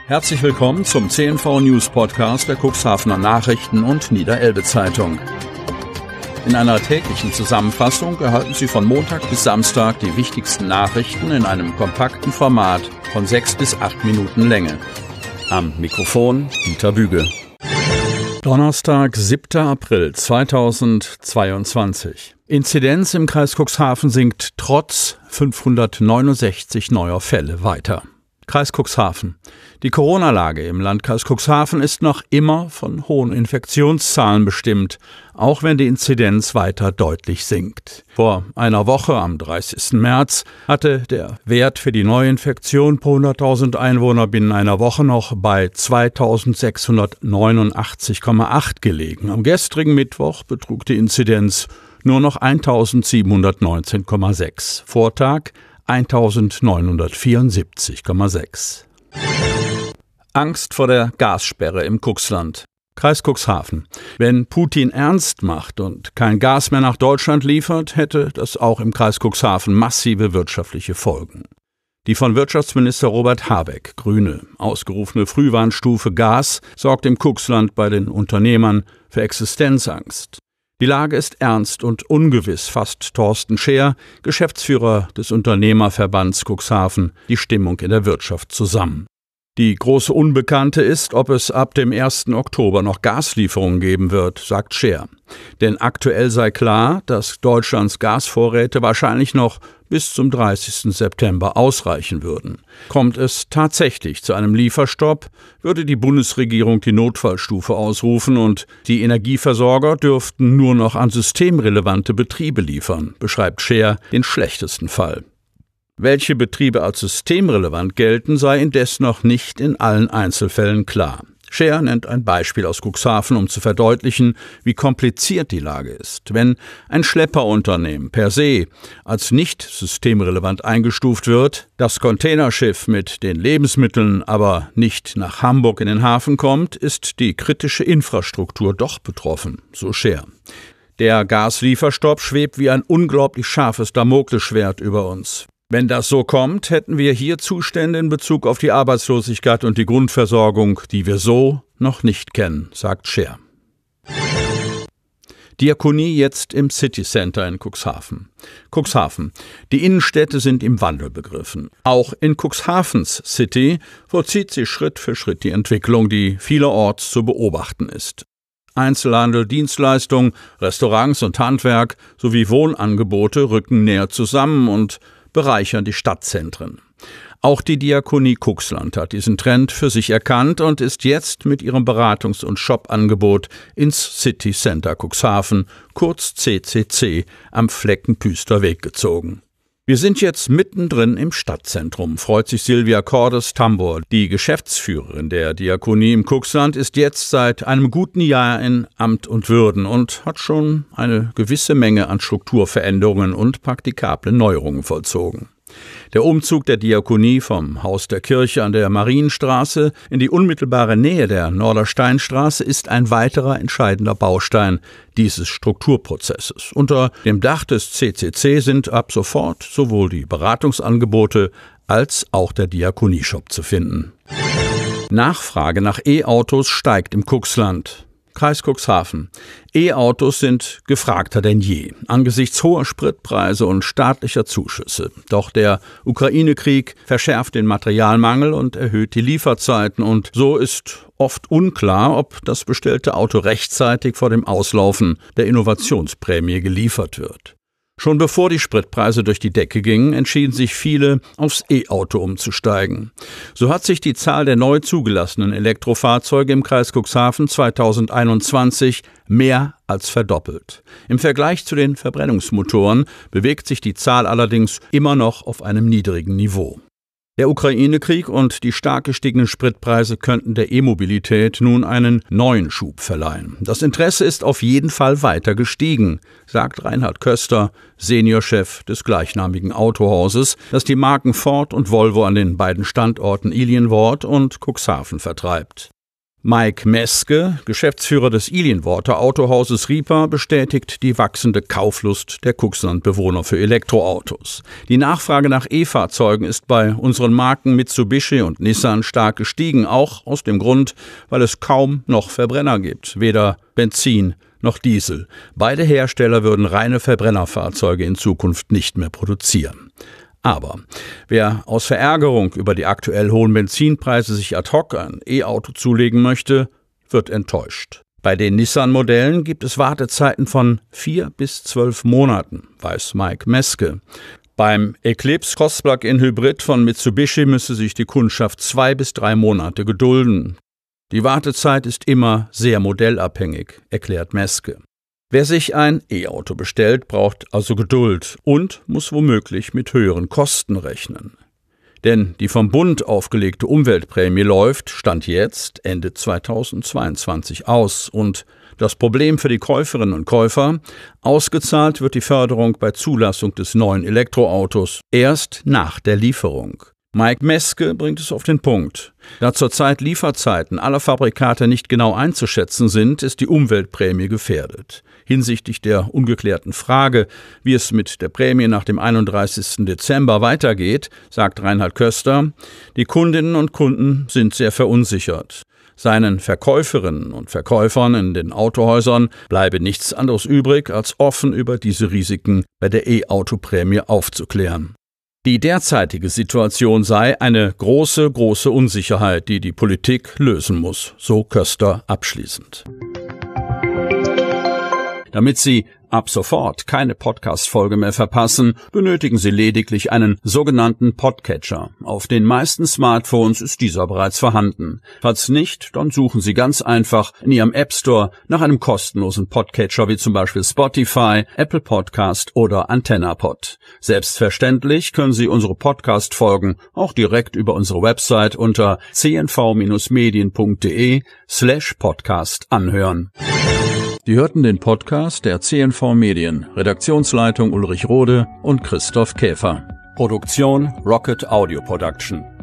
Herzlich willkommen zum CNV News Podcast der Cuxhavener Nachrichten und Niederelbe Zeitung. In einer täglichen Zusammenfassung erhalten Sie von Montag bis Samstag die wichtigsten Nachrichten in einem kompakten Format von 6 bis 8 Minuten Länge. Am Mikrofon Dieter Büge. Donnerstag, 7. April 2022. Inzidenz im Kreis Cuxhaven sinkt trotz 569 neuer Fälle weiter. Kreis Cuxhaven. Die Corona-Lage im Landkreis Cuxhaven ist noch immer von hohen Infektionszahlen bestimmt, auch wenn die Inzidenz weiter deutlich sinkt. Vor einer Woche, am 30. März, hatte der Wert für die Neuinfektion pro 100.000 Einwohner binnen einer Woche noch bei 2.689,8 gelegen. Am gestrigen Mittwoch betrug die Inzidenz nur noch 1.719,6. Vortag 1.974,6. Angst vor der Gassperre im Cuxland. Kreis Cuxhaven. Wenn Putin ernst macht und kein Gas mehr nach Deutschland liefert, hätte das auch im Kreis Cuxhaven massive wirtschaftliche Folgen. Die von Wirtschaftsminister Robert Habeck, Grüne, ausgerufene Frühwarnstufe Gas sorgt im Cuxland bei den Unternehmern für Existenzangst. Die Lage ist ernst und ungewiss, fasst Thorsten Scheer, Geschäftsführer des Unternehmerverbands Cuxhaven, die Stimmung in der Wirtschaft zusammen. Die große Unbekannte ist, ob es ab dem 1. Oktober noch Gaslieferungen geben wird, sagt Scheer. Denn aktuell sei klar, dass Deutschlands Gasvorräte wahrscheinlich noch bis zum 30. September ausreichen würden. Kommt es tatsächlich zu einem Lieferstopp, würde die Bundesregierung die Notfallstufe ausrufen und die Energieversorger dürften nur noch an systemrelevante Betriebe liefern, beschreibt Scheer den schlechtesten Fall. Welche Betriebe als systemrelevant gelten, sei indes noch nicht in allen Einzelfällen klar. Scheer nennt ein Beispiel aus Cuxhaven, um zu verdeutlichen, wie kompliziert die Lage ist. Wenn ein Schlepperunternehmen per se als nicht systemrelevant eingestuft wird, das Containerschiff mit den Lebensmitteln aber nicht nach Hamburg in den Hafen kommt, ist die kritische Infrastruktur doch betroffen, so Scheer. Der Gaslieferstopp schwebt wie ein unglaublich scharfes Damoklesschwert über uns. Wenn das so kommt, hätten wir hier Zustände in Bezug auf die Arbeitslosigkeit und die Grundversorgung, die wir so noch nicht kennen, sagt Scheer. Diakonie jetzt im City Center in Cuxhaven. Cuxhaven. Die Innenstädte sind im Wandel begriffen. Auch in Cuxhavens City vollzieht sich Schritt für Schritt die Entwicklung, die vielerorts zu beobachten ist. Einzelhandel, Dienstleistungen, Restaurants und Handwerk sowie Wohnangebote rücken näher zusammen und bereichern die Stadtzentren. Auch die Diakonie Cuxland hat diesen Trend für sich erkannt und ist jetzt mit ihrem Beratungs- und Shop-Angebot ins City Center Cuxhaven, kurz CCC, am Fleckenpüster-Weg gezogen. Wir sind jetzt mittendrin im Stadtzentrum, freut sich Silvia Cordes-Tambor. Die Geschäftsführerin der Diakonie im Cuxland ist jetzt seit einem guten Jahr in Amt und Würden und hat schon eine gewisse Menge an Strukturveränderungen und praktikable Neuerungen vollzogen. Der Umzug der Diakonie vom Haus der Kirche an der Marienstraße in die unmittelbare Nähe der Nordersteinstraße ist ein weiterer entscheidender Baustein dieses Strukturprozesses. Unter dem Dach des CCC sind ab sofort sowohl die Beratungsangebote als auch der Diakonieshop zu finden. Nachfrage nach E-Autos steigt im Cuxland. Kreis Cuxhaven. E-Autos sind gefragter denn je, angesichts hoher Spritpreise und staatlicher Zuschüsse. Doch der Ukraine-Krieg verschärft den Materialmangel und erhöht die Lieferzeiten und so ist oft unklar, ob das bestellte Auto rechtzeitig vor dem Auslaufen der Innovationsprämie geliefert wird. Schon bevor die Spritpreise durch die Decke gingen, entschieden sich viele, aufs E-Auto umzusteigen. So hat sich die Zahl der neu zugelassenen Elektrofahrzeuge im Kreis Cuxhaven 2021 mehr als verdoppelt. Im Vergleich zu den Verbrennungsmotoren bewegt sich die Zahl allerdings immer noch auf einem niedrigen Niveau. Der Ukraine-Krieg und die stark gestiegenen Spritpreise könnten der E-Mobilität nun einen neuen Schub verleihen. Das Interesse ist auf jeden Fall weiter gestiegen, sagt Reinhard Köster, Seniorchef des gleichnamigen Autohauses, das die Marken Ford und Volvo an den beiden Standorten Ilienwort und Cuxhaven vertreibt. Mike Meske, Geschäftsführer des Ilienworter Autohauses Ripa, bestätigt die wachsende Kauflust der Cuxland-Bewohner für Elektroautos. Die Nachfrage nach E-Fahrzeugen ist bei unseren Marken Mitsubishi und Nissan stark gestiegen, auch aus dem Grund, weil es kaum noch Verbrenner gibt, weder Benzin noch Diesel. Beide Hersteller würden reine Verbrennerfahrzeuge in Zukunft nicht mehr produzieren. Aber wer aus Verärgerung über die aktuell hohen Benzinpreise sich ad hoc ein E-Auto zulegen möchte, wird enttäuscht. Bei den Nissan-Modellen gibt es Wartezeiten von 4 bis 12 Monaten, weiß Mike Meske. Beim Eclipse Cross-Plug-in Hybrid von Mitsubishi müsse sich die Kundschaft 2 bis 3 Monate gedulden. Die Wartezeit ist immer sehr modellabhängig, erklärt Meske. Wer sich ein E-Auto bestellt, braucht also Geduld und muss womöglich mit höheren Kosten rechnen. Denn die vom Bund aufgelegte Umweltprämie läuft, Stand jetzt, Ende 2022 aus. Und das Problem für die Käuferinnen und Käufer: ausgezahlt wird die Förderung bei Zulassung des neuen Elektroautos erst nach der Lieferung. Mike Meske bringt es auf den Punkt. Da zurzeit Lieferzeiten aller Fabrikate nicht genau einzuschätzen sind, ist die Umweltprämie gefährdet. Hinsichtlich der ungeklärten Frage, wie es mit der Prämie nach dem 31. Dezember weitergeht, sagt Reinhard Köster, die Kundinnen und Kunden sind sehr verunsichert. Seinen Verkäuferinnen und Verkäufern in den Autohäusern bleibe nichts anderes übrig, als offen über diese Risiken bei der E-Auto-Prämie aufzuklären. Die derzeitige Situation sei eine große Unsicherheit, die die Politik lösen muss, so Köster abschließend. Damit Sie ab sofort keine Podcast-Folge mehr verpassen, benötigen Sie lediglich einen sogenannten Podcatcher. Auf den meisten Smartphones ist dieser bereits vorhanden. Falls nicht, dann suchen Sie ganz einfach in Ihrem App Store nach einem kostenlosen Podcatcher wie zum Beispiel Spotify, Apple Podcast oder AntennaPod. Selbstverständlich können Sie unsere Podcast-Folgen auch direkt über unsere Website unter cnv-medien.de/podcast anhören. Sie hörten den Podcast der CNV Medien, Redaktionsleitung Ulrich Rode und Christoph Käfer. Produktion Rocket Audio Production.